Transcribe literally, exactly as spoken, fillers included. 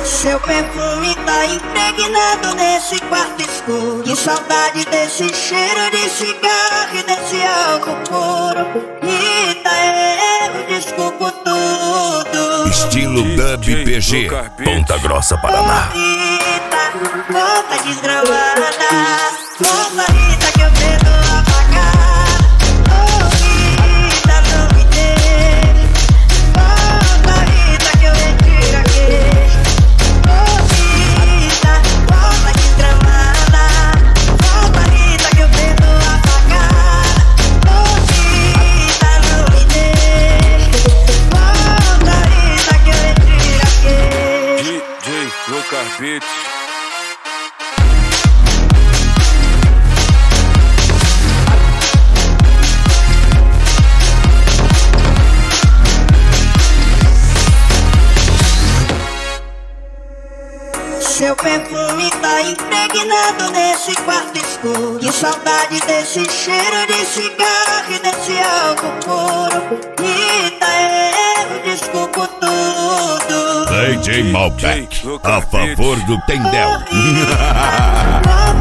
Seu perfume tá impregnado nesse quarto escuro. Que saudade desse cheiro de cigarro e desse álcool puro. Rita, eu desculpo tudo. Estilo Dub P G, Ponta Grossa, Paraná. Oh, Rita, volta desgramada. Volta, Rita, que eu perdoo apagar. Oh, Rita, não me deixe. Volta, Rita, que eu retiro a queixa. Oh, Rita, volta desgramada. Volta, Rita, que eu perdoo apagar. Oh, Rita, não me deixe. Volta, Rita, que eu retiro a queixa. D J Lucas Beats. Seu perfume tá impregnado nesse quarto escuro. Que saudade desse cheiro de cigarro e desse álcool puro. Rita, eu desculpo tudo. D J Malbec, a favor do Tendel. Oh, Rita,